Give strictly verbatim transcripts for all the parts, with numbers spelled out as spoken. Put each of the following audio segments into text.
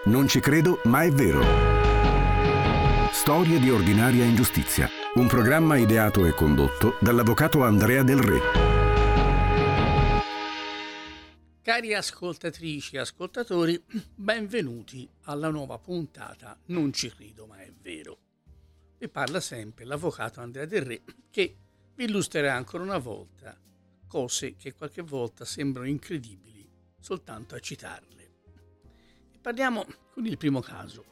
Non ci credo, ma è vero. Storie di ordinaria ingiustizia. Un programma ideato e condotto dall'avvocato Andrea Del Re. Cari ascoltatrici e ascoltatori, benvenuti alla nuova puntata Non ci credo, ma è vero. Vi parla sempre l'avvocato Andrea Del Re, che vi illustrerà ancora una volta cose che qualche volta sembrano incredibili soltanto a citarle. Parliamo con il primo caso.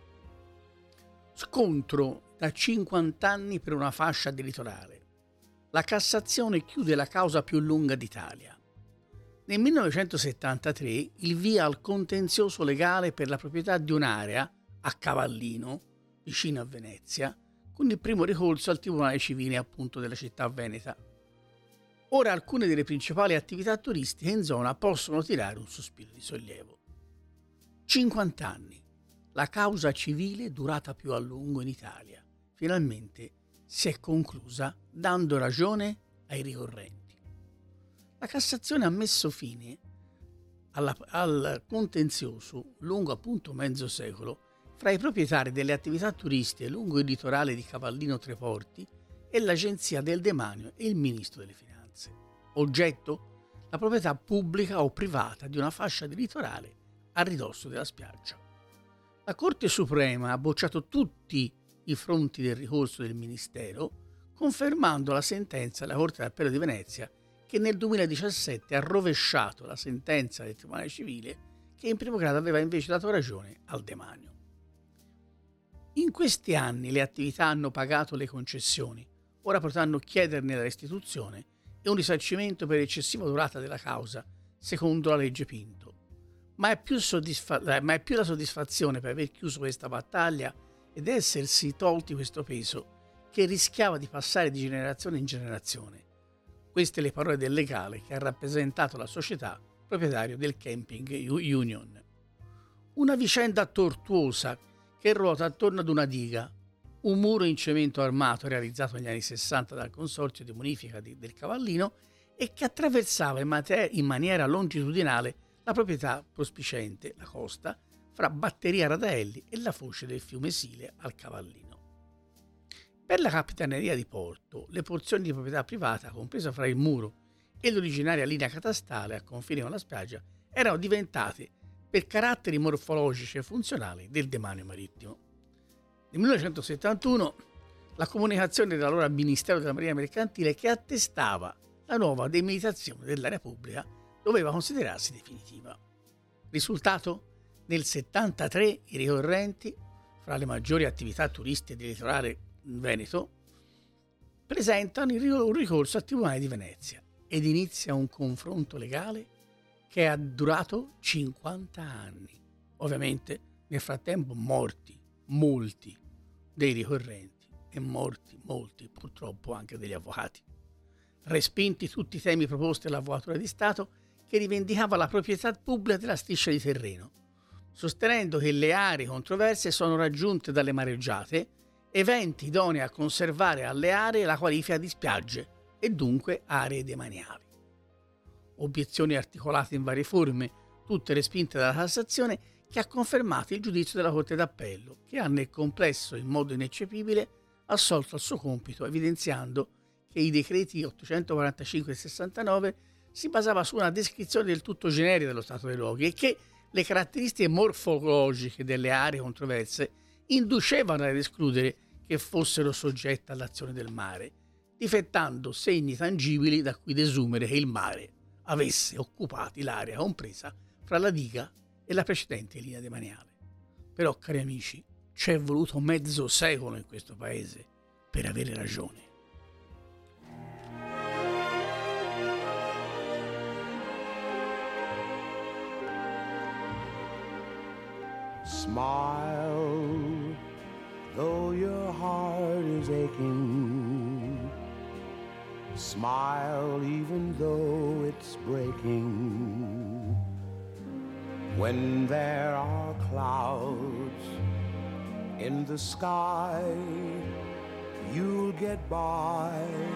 Scontro da cinquanta anni per una fascia di litorale. La Cassazione chiude la causa più lunga d'Italia. Nel millenovecentosettantatré il via al contenzioso legale per la proprietà di un'area a Cavallino, vicino a Venezia, con il primo ricorso al Tribunale Civile appunto della città veneta. Ora alcune delle principali attività turistiche in zona possono tirare un sospiro di sollievo. cinquanta anni, la causa civile durata più a lungo in Italia, finalmente si è conclusa dando ragione ai ricorrenti. La Cassazione ha messo fine alla, al contenzioso lungo appunto mezzo secolo fra i proprietari delle attività turistiche lungo il litorale di Cavallino Treporti e l'Agenzia del Demanio e il Ministro delle Finanze. Oggetto? La proprietà pubblica o privata di una fascia di litorale a ridosso della spiaggia. La Corte Suprema ha bocciato tutti i fronti del ricorso del Ministero, confermando la sentenza della Corte d'Appello di Venezia, che nel duemiladiciassette ha rovesciato la sentenza del Tribunale Civile, che in primo grado aveva invece dato ragione al demanio. In questi anni le attività hanno pagato le concessioni, ora potranno chiederne la restituzione e un risarcimento per eccessiva durata della causa, secondo la legge Pinto. Ma è, più soddisfa- ma è più la soddisfazione per aver chiuso questa battaglia ed essersi tolti questo peso che rischiava di passare di generazione in generazione. Queste le parole del legale che ha rappresentato la società proprietario del Camping Union. Una vicenda tortuosa che ruota attorno ad una diga, un muro in cemento armato realizzato negli anni sessanta dal Consorzio di Bonifica di, del Cavallino e che attraversava in, mater- in maniera longitudinale la proprietà prospicente, la costa, fra Batteria Radaelli e la foce del fiume Sile al Cavallino. Per la Capitaneria di Porto, le porzioni di proprietà privata, compresa fra il muro e l'originaria linea catastale a confine con la spiaggia, erano diventate, per caratteri morfologici e funzionali, del demanio marittimo. Nel millenovecentosettantuno, la comunicazione dell'allora Ministero della Marina Mercantile che attestava la nuova delimitazione dell'area pubblica doveva considerarsi definitiva. Risultato? Nel settantatré i ricorrenti, fra le maggiori attività turistiche del litorale veneto, presentano un ricorso al Tribunale di Venezia ed inizia un confronto legale che ha durato cinquanta anni. Ovviamente nel frattempo morti molti dei ricorrenti e morti molti purtroppo anche degli avvocati. Respinti tutti i temi proposti dall'Avvocatura di Stato che rivendicava la proprietà pubblica della striscia di terreno, sostenendo che le aree controverse sono raggiunte dalle mareggiate, eventi idonei a conservare alle aree la qualifica di spiagge e dunque aree demaniali. Obiezioni articolate in varie forme, tutte respinte dalla Cassazione, che ha confermato il giudizio della Corte d'Appello, che ha nel complesso, in modo ineccepibile, assolto al suo compito, evidenziando che i decreti ottocentoquarantacinque e sessantanove si basava su una descrizione del tutto generica dello stato dei luoghi e che le caratteristiche morfologiche delle aree controverse inducevano ad escludere che fossero soggette all'azione del mare, difettando segni tangibili da cui desumere che il mare avesse occupati l'area compresa fra la diga e la precedente linea demaniale. Però, cari amici, ci è voluto mezzo secolo in questo paese per avere ragione. Smile, though your heart is aching. Smile, even though it's breaking. When there are clouds in the sky, you'll get by.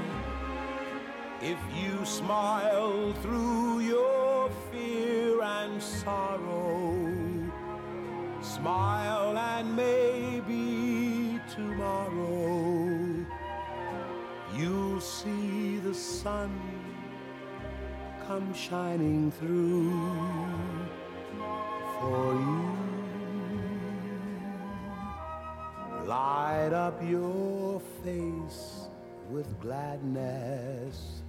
If you smile through your fear and sorrow, Smile and maybe tomorrow you'll see the sun come shining through for you. Light up your face with gladness,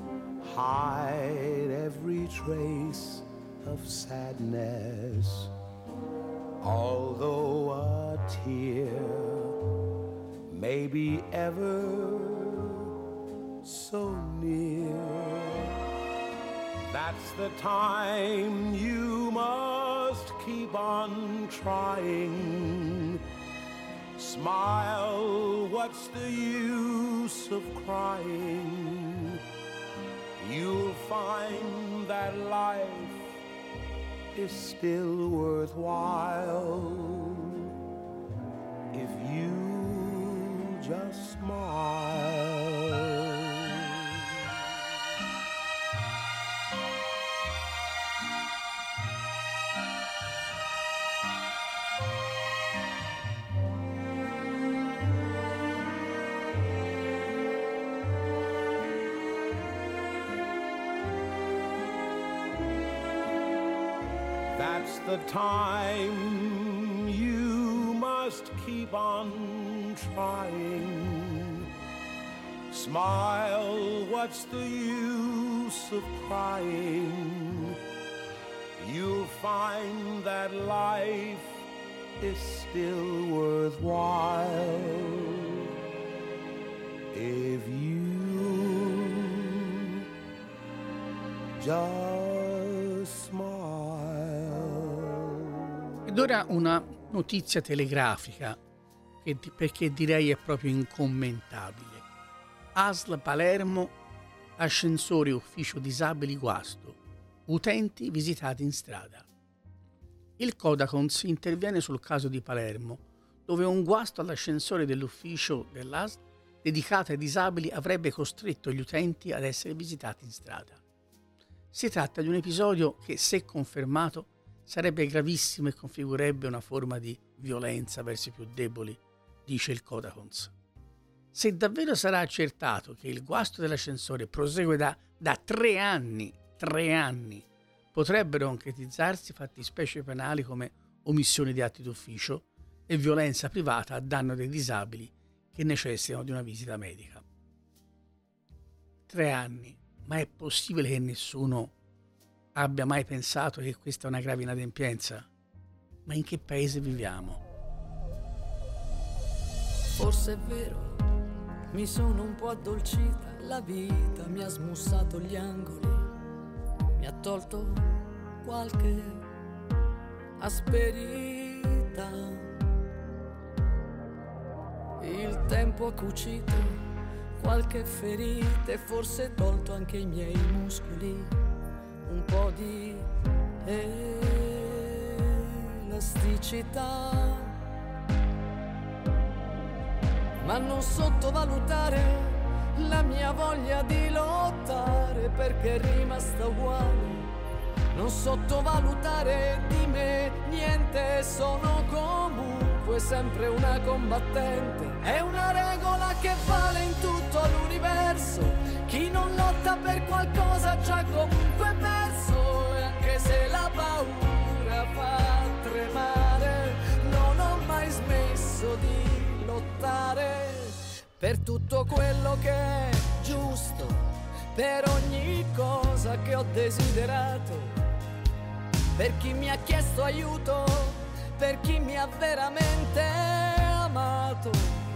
hide every trace of sadness. Although a tear may be ever so near, that's the time you must keep on trying. Smile, what's the use of crying? You'll find that life is still worthwhile if you just smile. That's the time you must keep on trying. Smile, what's the use of crying? You'll find that life is still worthwhile if you just smile. Ed ora una notizia telegrafica, che, perché direi è proprio incommentabile. A S L Palermo, ascensore ufficio disabili guasto, utenti visitati in strada. Il Codacons interviene sul caso di Palermo, dove un guasto all'ascensore dell'ufficio dell'A S L dedicato ai disabili avrebbe costretto gli utenti ad essere visitati in strada. Si tratta di un episodio che, se confermato, sarebbe gravissimo e configurerebbe una forma di violenza verso i più deboli, dice il Codacons. Se davvero sarà accertato che il guasto dell'ascensore prosegue da, da tre anni, tre anni, potrebbero concretizzarsi fattispecie penali come omissione di atti d'ufficio e violenza privata a danno dei disabili che necessitano di una visita medica. Tre anni, ma è possibile che nessuno abbia mai pensato che questa è una grave inadempienza? Ma in che paese viviamo? Forse è vero, mi sono un po' addolcita, la vita mi ha smussato gli angoli, mi ha tolto qualche asperità. Il tempo ha cucito qualche ferita e forse tolto anche i miei muscoli, un po' di elasticità, ma non sottovalutare la mia voglia di lottare, perché è rimasta uguale. Non sottovalutare di me niente, sono comunque sempre una combattente. È una regola che vale in tutto l'universo: chi non lotta per qualcosa già comunque perso. E anche se la paura fa tremare, non ho mai smesso di lottare per tutto quello che è giusto, per ogni cosa che ho desiderato, per chi mi ha chiesto aiuto, per chi mi ha veramente amato.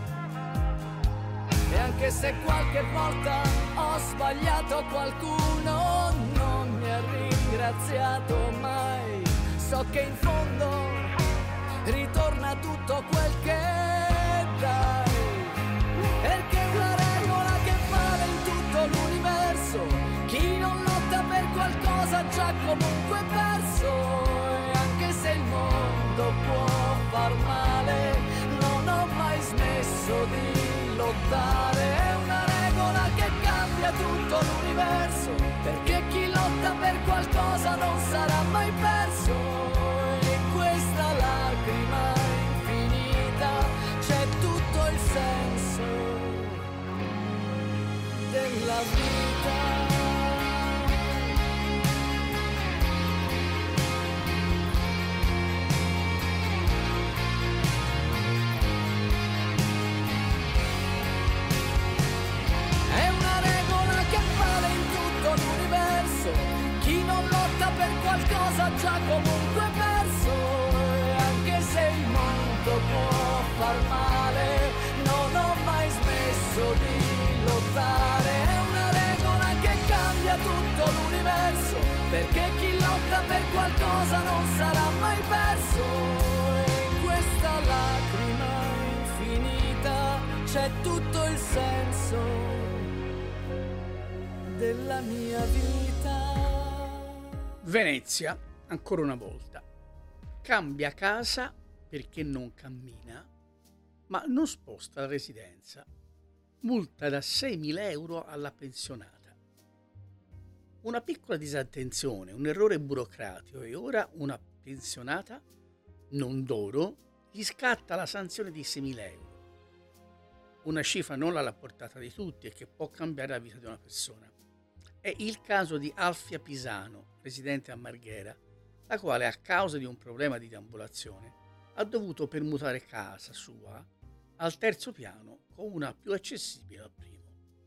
E anche se qualche volta ho sbagliato, qualcuno non mi ha ringraziato mai, so che in fondo ritorna tutto quel che dai, perché è una regola che vale in tutto l'universo: chi non lotta per qualcosa già comunque perso. E anche se il mondo può far male, non ho mai smesso di lottare. È una regola che cambia tutto l'universo, perché chi lotta per qualcosa non sarà mai perso. E questa lacrima lotta per qualcosa già comunque perso, e anche se il mondo può far male, non ho mai smesso di lottare. È una regola che cambia tutto l'universo, perché chi lotta per qualcosa non sarà mai perso. E in questa lacrima infinita c'è tutto il senso della mia vita. Venezia, ancora una volta. Cambia casa perché non cammina, ma non sposta la residenza. Multa da seimila euro alla pensionata. Una piccola disattenzione, un errore burocratico e ora una pensionata, non d'oro, gli scatta la sanzione di seimila euro. Una cifra non alla portata di tutti e che può cambiare la vita di una persona. È il caso di Alfia Pisano, residente a Marghera, la quale a causa di un problema di deambulazione ha dovuto permutare casa sua al terzo piano con una più accessibile al primo.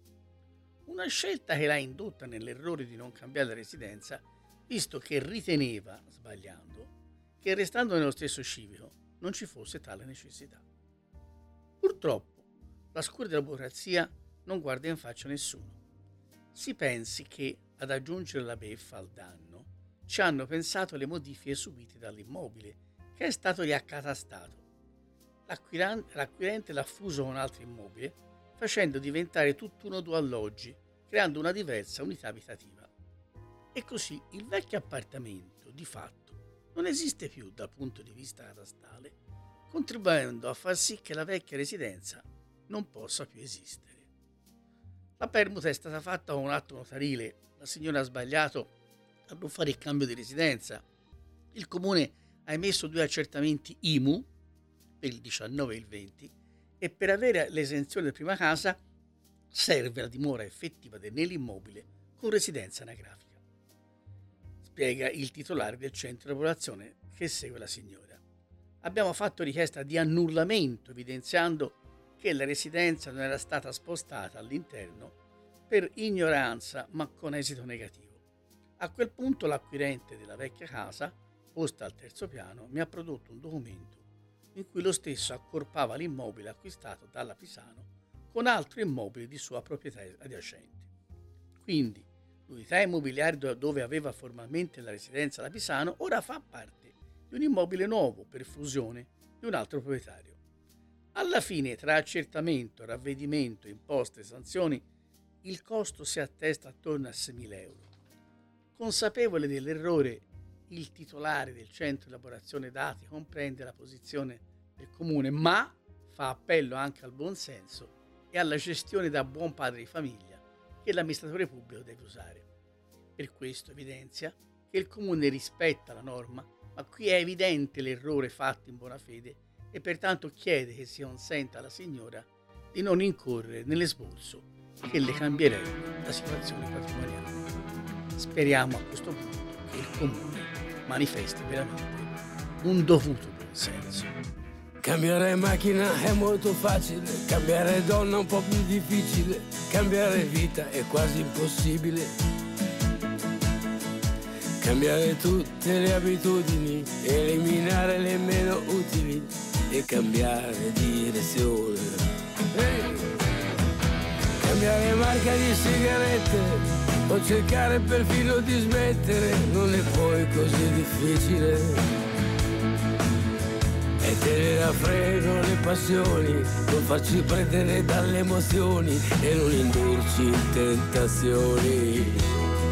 Una scelta che l'ha indotta nell'errore di non cambiare la residenza, visto che riteneva, sbagliando, che restando nello stesso civico non ci fosse tale necessità. Purtroppo, la scure della burocrazia non guarda in faccia nessuno. Si pensi che, ad aggiungere la beffa al danno, ci hanno pensato le modifiche subite dall'immobile, che è stato riaccatastato. L'acquirente, l'acquirente l'ha fuso con altro immobile, facendo diventare tutt'uno due alloggi, creando una diversa unità abitativa. E così il vecchio appartamento, di fatto, non esiste più dal punto di vista catastale, contribuendo a far sì che la vecchia residenza non possa più esistere. La permuta è stata fatta con un atto notarile, la signora ha sbagliato a non fare il cambio di residenza, il comune ha emesso due accertamenti I M U per il diciannove e il venti e per avere l'esenzione di prima casa serve la dimora effettiva nell'immobile con residenza anagrafica. Spiega il titolare del centro di popolazione che segue la signora. Abbiamo fatto richiesta di annullamento evidenziando che la residenza non era stata spostata all'interno per ignoranza ma con esito negativo. A quel punto l'acquirente della vecchia casa, posta al terzo piano, mi ha prodotto un documento in cui lo stesso accorpava l'immobile acquistato dalla Pisano con altri immobili di sua proprietà adiacenti. Quindi l'unità immobiliare dove aveva formalmente la residenza la Pisano ora fa parte di un immobile nuovo per fusione di un altro proprietario. Alla fine, tra accertamento, ravvedimento, imposte e sanzioni, il costo si attesta attorno a seimila euro. Consapevole dell'errore, il titolare del centro di elaborazione dati comprende la posizione del comune, ma fa appello anche al buon senso e alla gestione da buon padre di famiglia che l'amministratore pubblico deve usare. Per questo evidenzia che il comune rispetta la norma, ma qui è evidente l'errore fatto in buona fede e pertanto chiede che si consenta alla signora di non incorrere nell'esborso che le cambierebbe la situazione patrimoniale. Speriamo a questo punto che il comune manifesti veramente un dovuto buonsenso. Cambiare macchina è molto facile, cambiare donna è un po' più difficile, cambiare vita è quasi impossibile. Cambiare tutte le abitudini, eliminare le meno utili e cambiare direzione. Hey! Cambiare marca di sigarette o cercare perfino di smettere non è poi così difficile. E tenere a freno le passioni, non farci prendere dalle emozioni e non indurci in tentazioni.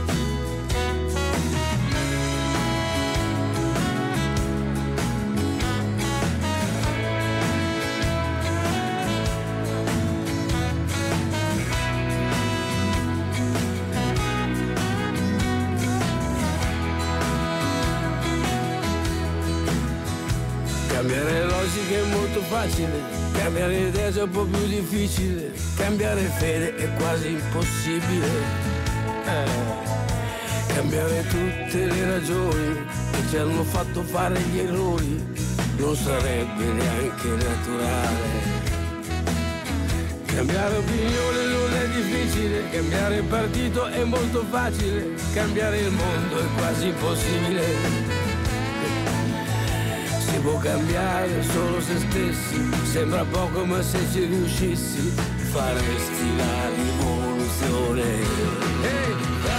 Cambiare logica è molto facile, cambiare idea è un po' più difficile, cambiare fede è quasi impossibile. Eh. Cambiare tutte le ragioni che ci hanno fatto fare gli errori non sarebbe neanche naturale. Cambiare opinione non è difficile, cambiare partito è molto facile, cambiare il mondo è quasi impossibile. Si può cambiare solo se stessi, sembra poco ma se ci riuscissi faresti la rivoluzione. Hey!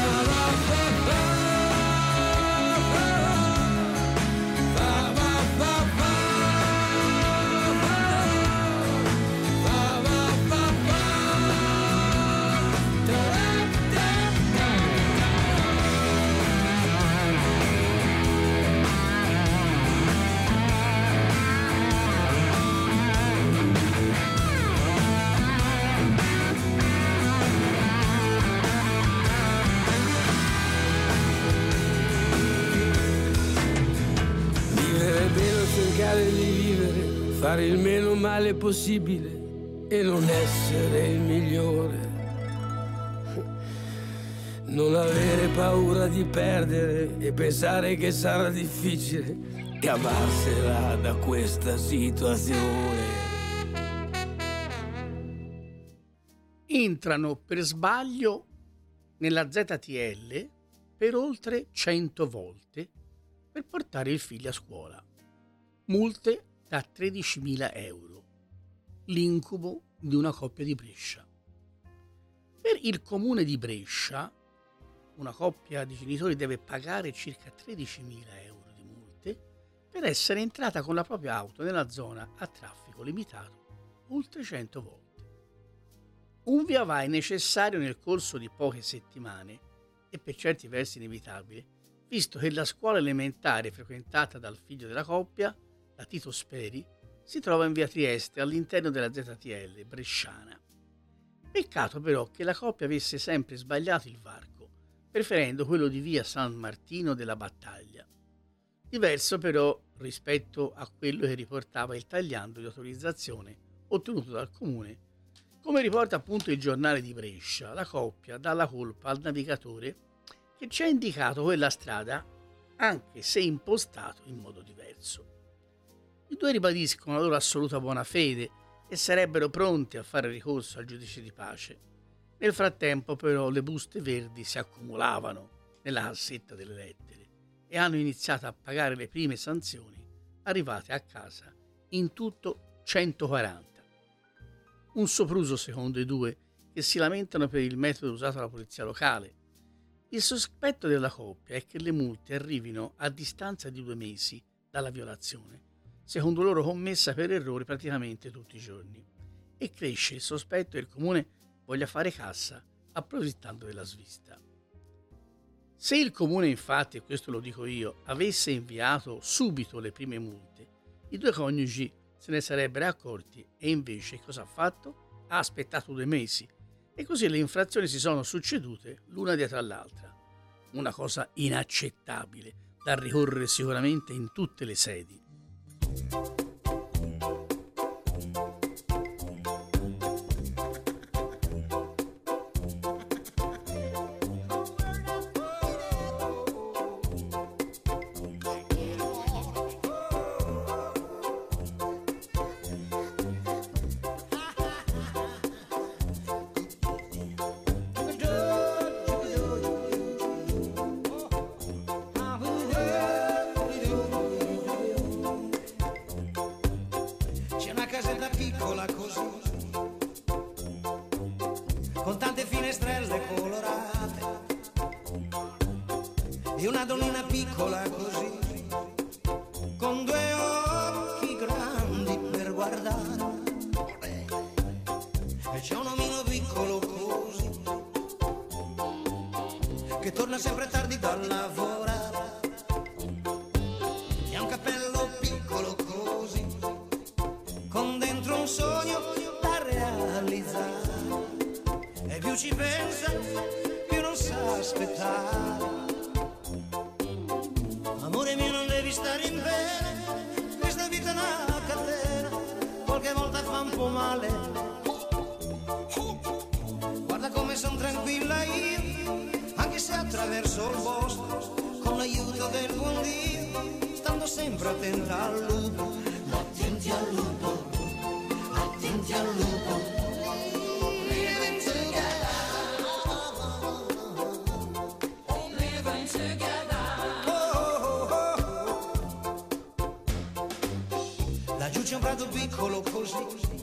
Fare il meno male possibile e non essere il migliore. Non avere paura di perdere e pensare che sarà difficile cavarsela da questa situazione. Entrano per sbaglio nella Z T L per oltre cento volte per portare il figlio a scuola. Multe da tredicimila euro, l'incubo di una coppia di Brescia. Per il comune di Brescia, una coppia di genitori deve pagare circa tredicimila euro di multe per essere entrata con la propria auto nella zona a traffico limitato oltre cento volte. Un via vai necessario nel corso di poche settimane e per certi versi inevitabile, visto che la scuola elementare frequentata dal figlio della coppia, la Tito Speri, si trova in via Trieste all'interno della Z T L bresciana. Peccato però che la coppia avesse sempre sbagliato il varco, preferendo quello di via San Martino della Battaglia. Diverso però rispetto a quello che riportava il tagliando di autorizzazione ottenuto dal comune. Come riporta appunto il giornale di Brescia, la coppia dà la colpa al navigatore che ci ha indicato quella strada anche se impostato in modo diverso. I due ribadiscono la loro assoluta buona fede e sarebbero pronti a fare ricorso al giudice di pace. Nel frattempo però le buste verdi si accumulavano nella cassetta delle lettere e hanno iniziato a pagare le prime sanzioni, arrivate a casa in tutto centoquaranta. Un sopruso secondo i due, che si lamentano per il metodo usato dalla polizia locale. Il sospetto della coppia è che le multe arrivino a distanza di due mesi dalla violazione, secondo loro commessa per errore praticamente tutti i giorni, e cresce il sospetto che il comune voglia fare cassa approfittando della svista. Se il comune infatti, e questo lo dico io, avesse inviato subito le prime multe, i due coniugi se ne sarebbero accorti e invece cosa ha fatto? Ha aspettato due mesi e così le infrazioni si sono succedute l'una dietro all'altra. Una cosa inaccettabile da ricorrere sicuramente in tutte le sedi. E una donnina piccola così, con due occhi grandi per guardare, e c'è un omino piccolo così, che torna sempre tardi dal lavorare, e ha un cappello piccolo così, con dentro un sogno da realizzare, e più ci pensa, più non sa aspettare. Amore mio, non devi stare in bene, questa vita è una catena, qualche volta fa un po' male. Guarda come son tranquilla io, anche se attraverso il bosco, con l'aiuto del buon Dio, stando sempre attenta al lupo. Ma attenti al lupo, attenti al lupo. Laggiù c'è un prato piccolo così,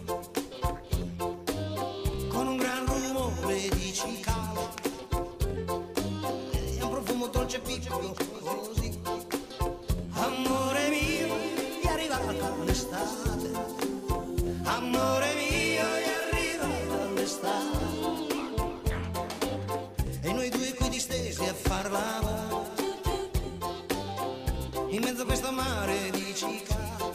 con un gran rumore di cicale e un profumo dolce piccolo così. Amore mio, è arrivata l'estate, amore mio, è arrivata l'estate, e noi due qui distesi a far l'amore in mezzo a questo mare di cicale.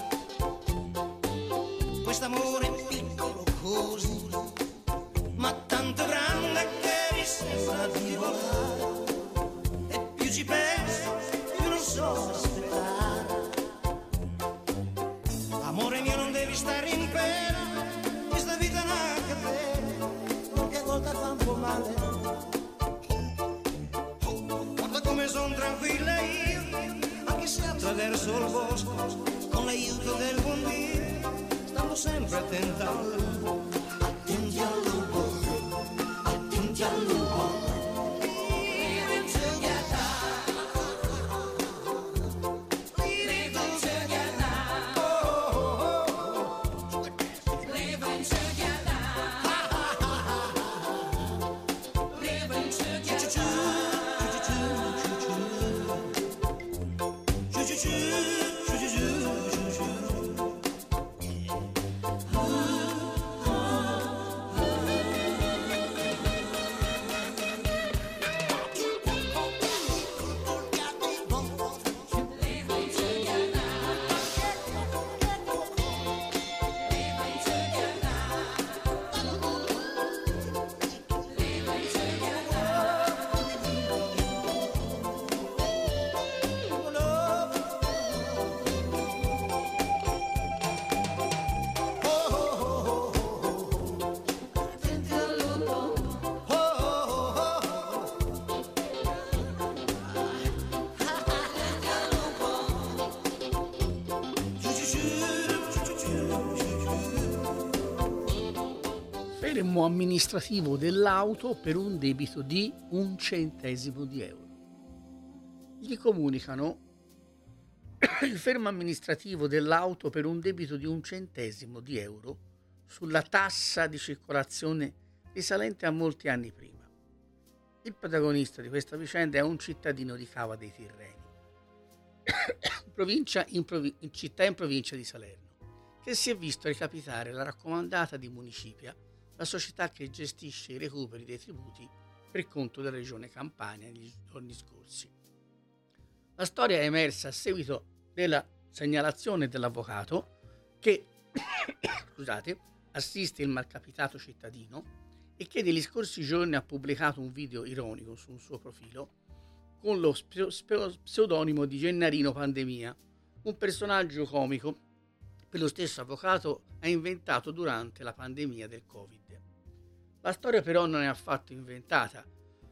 Quest'amore piccolo così, ma tanto grande che mi sembra di volare, e più ci penso più non so aspettare. Amore mio, non devi stare in pena, questa vita è una catena, qualche volta fa un po' male. Guarda come son tranquilla io, anche se attraverso il bosco, con l'aiuto del buon Dio, stando sempre attenta al lupo. Attenti al lupo, attenti al lupo. Living together, living together, oh, oh, oh. Living together, living together. Fermo amministrativo dell'auto per un debito di un centesimo di euro. Gli comunicano il fermo amministrativo dell'auto per un debito di un centesimo di euro sulla tassa di circolazione risalente a molti anni prima. Il protagonista di questa vicenda è un cittadino di Cava dei Tirreni, provincia in, provi- in città in provincia di Salerno, che si è visto recapitare la raccomandata di Municipia, la società che gestisce i recuperi dei tributi per conto della regione Campania negli giorni scorsi. La storia è emersa a seguito della segnalazione dell'avvocato che scusate, assiste il malcapitato cittadino e che negli scorsi giorni ha pubblicato un video ironico su un suo profilo con lo spe- spe- pseudonimo di Gennarino Pandemia, un personaggio comico che lo stesso avvocato ha inventato durante la pandemia del Covid. La storia però non è affatto inventata,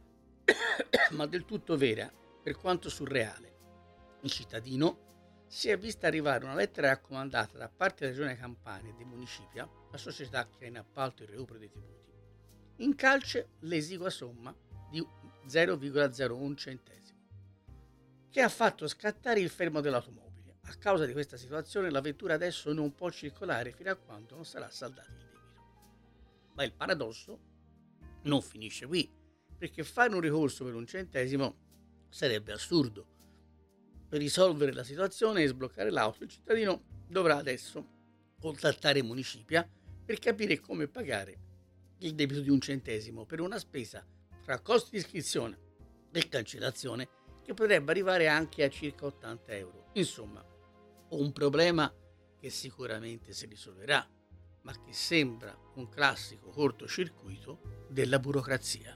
ma del tutto vera, per quanto surreale. Il cittadino si è visto arrivare una lettera raccomandata da parte della Regione Campania e di Municipia, la società che ha in appalto il recupero dei tributi, in calce l'esigua somma di zero virgola zero uno centesimo, che ha fatto scattare il fermo dell'automobile. A causa di questa situazione la vettura adesso non può circolare fino a quando non sarà saldato il debito. Ma il paradosso non finisce qui, perché fare un ricorso per un centesimo sarebbe assurdo. Per risolvere la situazione e sbloccare l'auto, il cittadino dovrà adesso contattare Municipia per capire come pagare il debito di un centesimo per una spesa tra costi di iscrizione e cancellazione che potrebbe arrivare anche a circa ottanta euro. Insomma, un problema che sicuramente si risolverà, ma che sembra un classico cortocircuito della burocrazia.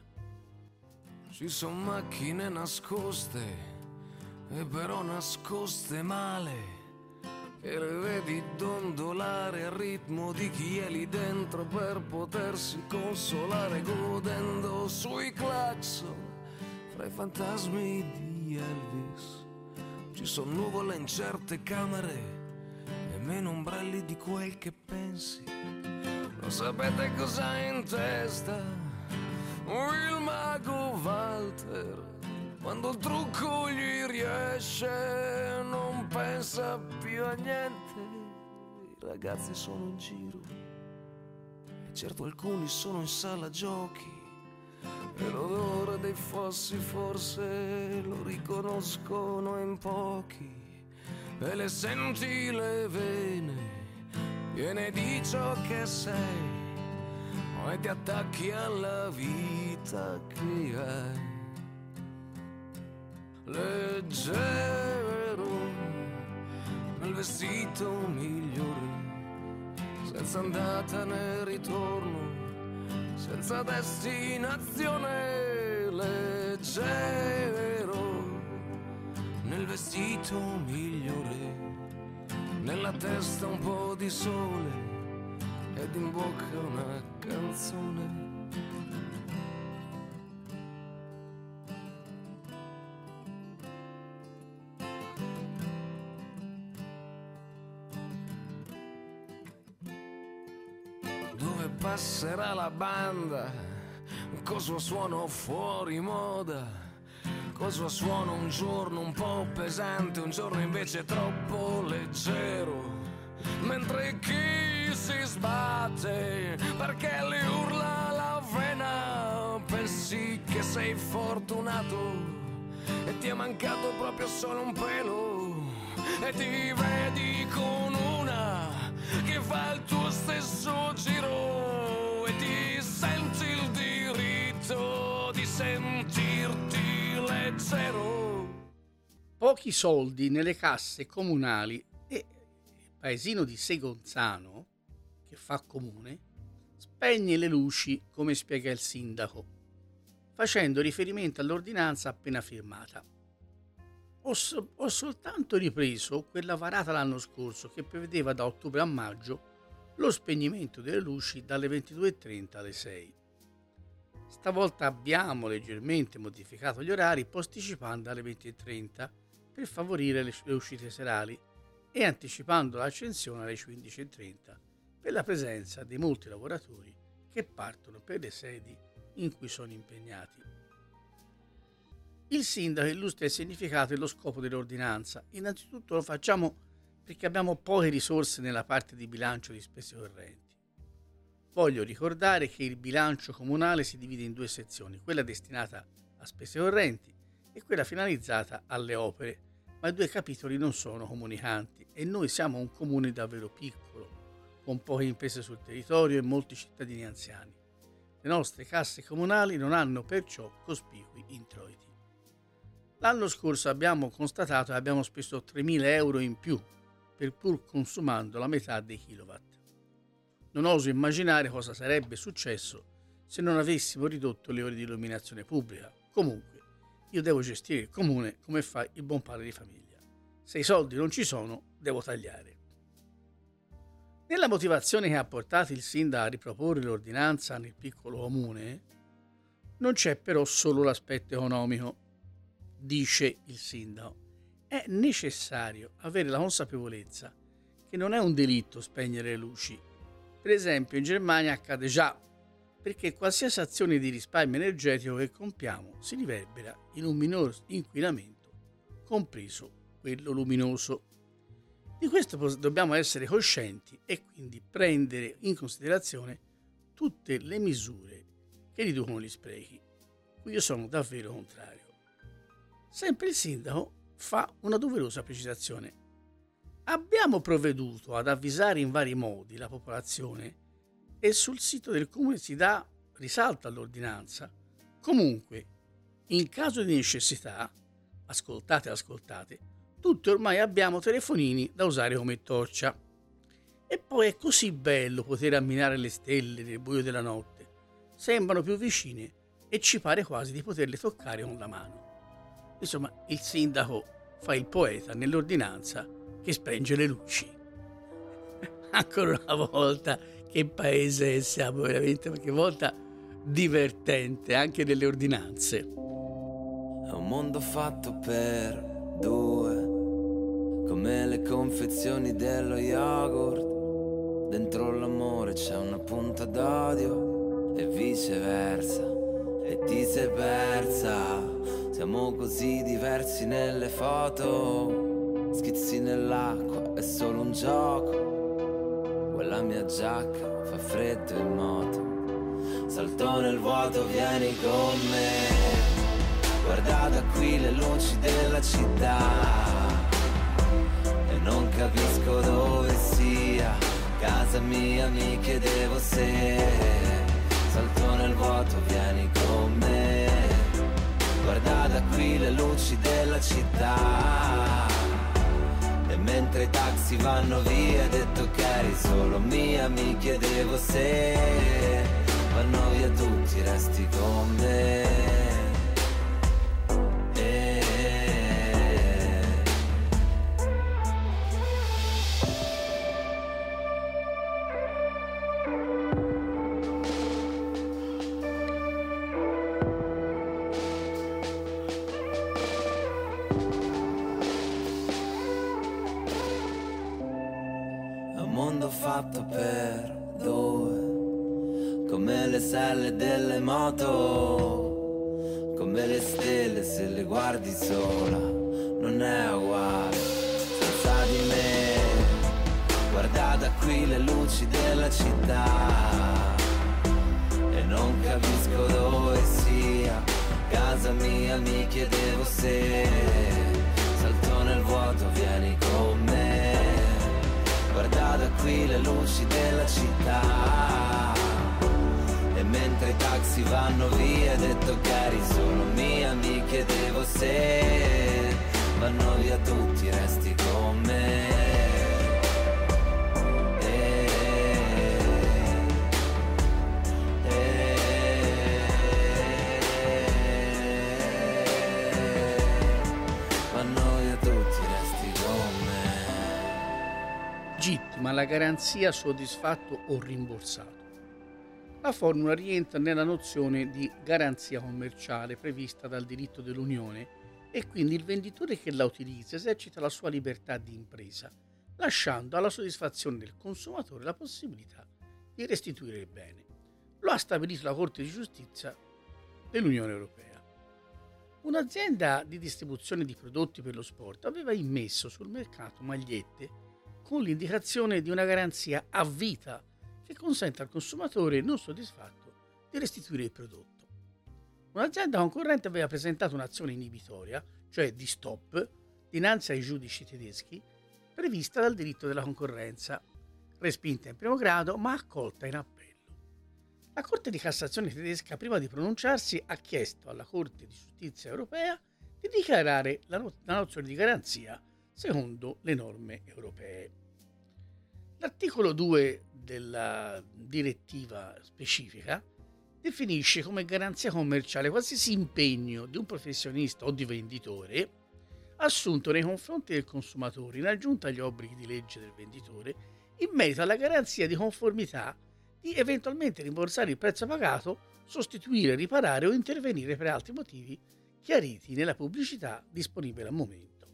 Ci sono macchine nascoste, e però nascoste male, che le vedi dondolare al ritmo di chi è lì dentro per potersi consolare godendo sui clacson fra i fantasmi di Elvis. Ci sono nuvole in certe camere e meno ombrelli di quel che pensi. Non sapete cosa in testa il mago Walter, quando il trucco gli riesce non pensa più a niente, ragazzi sono in giro, e certo alcuni sono in sala giochi, e l'odore dei fossi forse lo riconoscono in pochi, e le senti le vene piene di ciò che sei, e ti attacchi alla vita che hai. Leggero nel vestito migliore, senza andata né ritorno, senza destinazione. Leggero nel vestito migliore, nella testa un po' di sole ed in bocca una canzone. Dove passerà la banda, col suo suono fuori moda, col suo suono un giorno un po' pesante, un giorno invece troppo leggero, mentre chi si sbatte perché le urla la vena, pensi che sei fortunato e ti è mancato proprio solo un pelo, e ti vedi con una che fa il tuo stesso giro, e ti senti il diritto di sentirti leggero. Pochi soldi nelle casse comunali, e il paesino di Segonzano, che fa comune, spegne le luci, come spiega il sindaco, facendo riferimento all'ordinanza appena firmata. Ho, so- ho soltanto ripreso quella varata l'anno scorso, che prevedeva da ottobre a maggio lo spegnimento delle luci dalle ventidue e trenta alle sei. Stavolta abbiamo leggermente modificato gli orari, posticipando alle venti e trenta per favorire le, le uscite serali e anticipando l'accensione alle quindici e trenta per la presenza di molti lavoratori che partono per le sedi in cui sono impegnati. Il sindaco illustra il significato e lo scopo dell'ordinanza. Innanzitutto lo facciamo perché abbiamo poche risorse nella parte di bilancio di spese correnti. Voglio ricordare che il bilancio comunale si divide in due sezioni, quella destinata a spese correnti e quella finalizzata alle opere, ma i due capitoli non sono comunicanti e noi siamo un comune davvero piccolo, con poche imprese sul territorio e molti cittadini anziani. Le nostre casse comunali non hanno perciò cospicui introiti. L'anno scorso abbiamo constatato che abbiamo speso tremila euro in più, per pur consumando la metà dei kilowatt. Non oso immaginare cosa sarebbe successo se non avessimo ridotto le ore di illuminazione pubblica. Comunque, io devo gestire il comune come fa il buon padre di famiglia. Se i soldi non ci sono, devo tagliare. Nella motivazione che ha portato il sindaco a riproporre l'ordinanza nel piccolo comune, non c'è però solo l'aspetto economico. Dice il sindaco, è necessario avere la consapevolezza che non è un delitto spegnere le luci. Per esempio in Germania accade già, perché qualsiasi azione di risparmio energetico che compiamo si riverbera in un minor inquinamento, compreso quello luminoso. Di questo dobbiamo essere coscienti e quindi prendere in considerazione tutte le misure che riducono gli sprechi. Qui io sono davvero contrario. Sempre il sindaco fa una doverosa precisazione. Abbiamo provveduto ad avvisare in vari modi la popolazione e sul sito del comune si dà risalto all'ordinanza. Comunque, in caso di necessità, ascoltate, ascoltate, tutti ormai abbiamo telefonini da usare come torcia. E poi è così bello poter ammirare le stelle nel buio della notte. Sembrano più vicine e ci pare quasi di poterle toccare con la mano. Insomma, il sindaco fa il poeta nell'ordinanza che spenge le luci. Ancora una volta, che paese siamo veramente, qualche volta divertente anche nelle ordinanze. È un mondo fatto per due, come le confezioni dello yogurt. Dentro l'amore c'è una punta d'odio e viceversa, e ti sei persa. Siamo così diversi nelle foto, schizzi nell'acqua, è solo un gioco. quella mia giacca fa freddo in moto. Salto nel vuoto, vieni con me, guarda da qui le luci della città e non capisco dove sia casa mia, mi chiedevo se. Salto nel vuoto, vieni con me, guarda da qui le luci della città e mentre i taxi vanno via hai detto che eri solo mia, mi chiedevo se vanno via tutti, resti con me. Fatto per due, come le selle delle moto, come le stelle se le guardi sola, non è uguale senza di me. Guarda da qui le luci della città e non capisco dove sia casa mia, mi chiedevo se. Salto nel vuoto, vieni con me, guarda da qui le luci della città e mentre i taxi vanno via hai detto che eri solo mia, mi chiedevo se vanno via tutti, resti con me. Eh, eh, vanno via tutti, resti con me. Legittima la garanzia soddisfatto o rimborsato. La formula rientra nella nozione di garanzia commerciale prevista dal diritto dell'Unione e quindi il venditore che la utilizza esercita la sua libertà di impresa, lasciando alla soddisfazione del consumatore la possibilità di restituire il bene. Lo ha stabilito la Corte di Giustizia dell'Unione Europea. Un'azienda di distribuzione di prodotti per lo sport aveva immesso sul mercato magliette con l'indicazione di una garanzia a vita che consente al consumatore non soddisfatto di restituire il prodotto. Un'azienda concorrente aveva presentato un'azione inibitoria, cioè di stop, dinanzi ai giudici tedeschi, prevista dal diritto della concorrenza, respinta in primo grado ma accolta in appello. La Corte di Cassazione tedesca, prima di pronunciarsi, ha chiesto alla Corte di Giustizia europea di dichiarare la, no- la nozione di garanzia secondo le norme europee. L'articolo due della direttiva specifica definisce come garanzia commerciale qualsiasi impegno di un professionista o di venditore assunto nei confronti del consumatore in aggiunta agli obblighi di legge del venditore in merito alla garanzia di conformità di eventualmente rimborsare il prezzo pagato, sostituire, riparare o intervenire per altri motivi chiariti nella pubblicità disponibile al momento.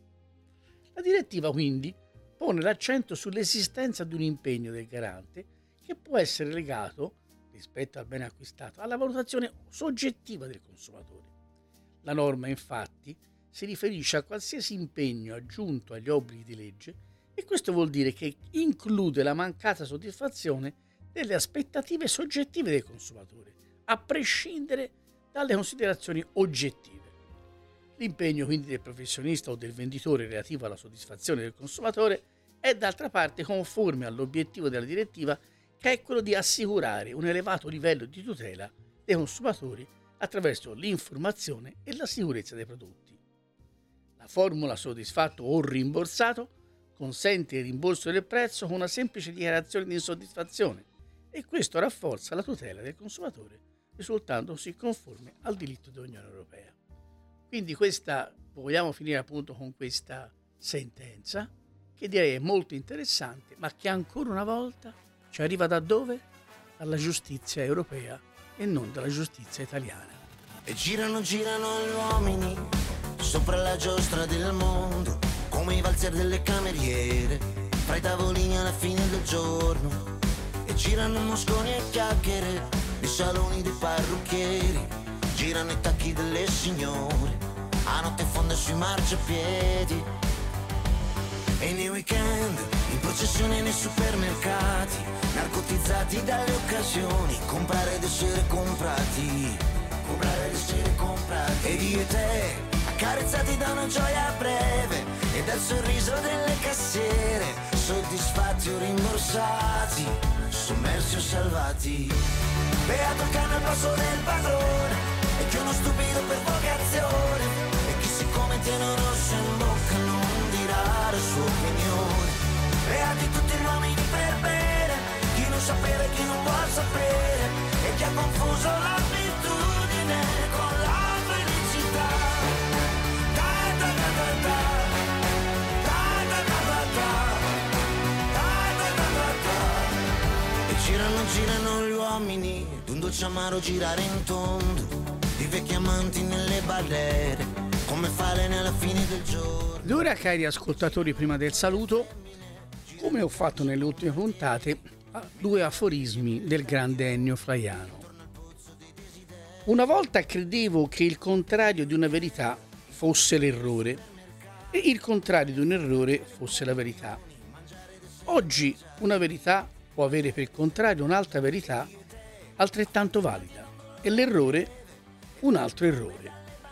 La direttiva quindi pone l'accento sull'esistenza di un impegno del garante che può essere legato, rispetto al bene acquistato, alla valutazione soggettiva del consumatore. La norma, infatti, si riferisce a qualsiasi impegno aggiunto agli obblighi di legge e questo vuol dire che include la mancata soddisfazione delle aspettative soggettive del consumatore, a prescindere dalle considerazioni oggettive. L'impegno quindi del professionista o del venditore relativo alla soddisfazione del consumatore è d'altra parte conforme all'obiettivo della direttiva, che è quello di assicurare un elevato livello di tutela dei consumatori attraverso l'informazione e la sicurezza dei prodotti. La formula soddisfatto o rimborsato consente il rimborso del prezzo con una semplice dichiarazione di insoddisfazione e questo rafforza la tutela del consumatore, risultando così conforme al diritto dell'Unione Europea. Quindi questa, vogliamo finire appunto con questa sentenza, che direi è molto interessante, ma che ancora una volta ci arriva da dove? Dalla giustizia europea e non dalla giustizia italiana. E girano, girano gli uomini sopra la giostra del mondo, come i valzer delle cameriere, fra i tavolini alla fine del giorno. E girano mosconi e chiacchiere nei saloni dei parrucchieri, girano i tacchi delle signore a notte fonda sui marciapiedi. E nei weekend processioni nei supermercati, narcotizzati dalle occasioni, comprare ed essere comprati, comprare ed essere comprati. Ed io e te, accarezzati da una gioia breve e dal sorriso delle cassiere, soddisfatti o rimborsati, sommersi o salvati. Beato il cane al passo del padrone, e che uno stupido per vocazione, e chi siccome tiene un rosso in bocca non dirà la sua opinione. Beati tutti gli uomini per bene, chi non sapere, chi non vuol sapere, e chi ha confuso l'abitudine con la felicità. Da da da da da, da da da da da, da da da da da. E girano, girano gli uomini, d'un dolce amaro girare in tondo, di vecchi amanti nelle barriere, come falene alla fine del giorno. Ed ora, cari ascoltatori, prima del saluto, come ho fatto nelle ultime puntate, due aforismi del grande Ennio Flaiano. Una volta credevo che il contrario di una verità fosse l'errore e il contrario di un errore fosse la verità. Oggi una verità può avere per contrario un'altra verità altrettanto valida e l'errore un altro errore.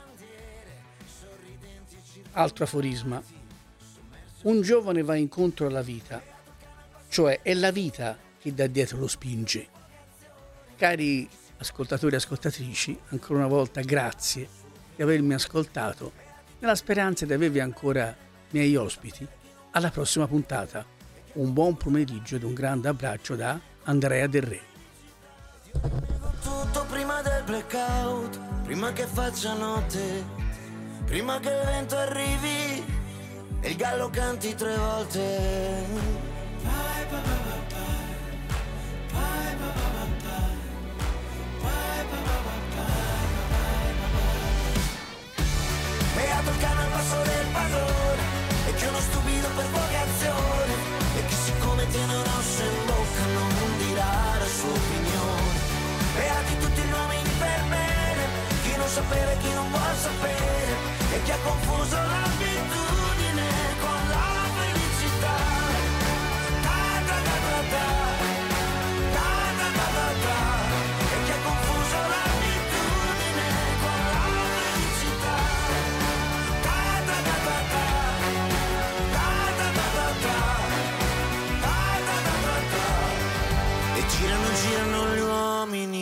Altro aforisma. Un giovane va incontro alla vita, cioè è la vita che da dietro lo spinge. Cari ascoltatori e ascoltatrici, ancora una volta grazie di avermi ascoltato, nella speranza di avervi ancora miei ospiti. Alla prossima puntata. Un buon pomeriggio ed un grande abbraccio da Andrea Del Re. Tutto prima del blackout, prima che faccia notte, prima che il vento arrivi e il gallo canti tre volte. Bye, bye, bye, bye, bye, bye, bye, bye, bye, bye, bye, bye. Beato il cane al passo del padrone, e che uno stupido per vocazione, e chi siccome tiene un rosso in bocca non dirà la sua opinione. Beati tutti gli uomini per bene, chi non sapere, chi non vuol sapere, e chi ha confuso l'abitudine con la felicità. Da da da da da, da da da da da, e chi ha confuso l'abitudine con la felicità. Da da da da da, da da da da da, da da da da da. E girano, girano gli uomini.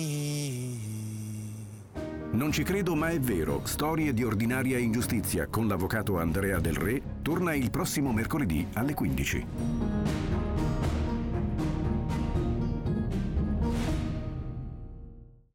Non ci credo ma è vero, storie di ordinaria ingiustizia con l'avvocato Andrea Del Re torna il prossimo mercoledì alle quindici.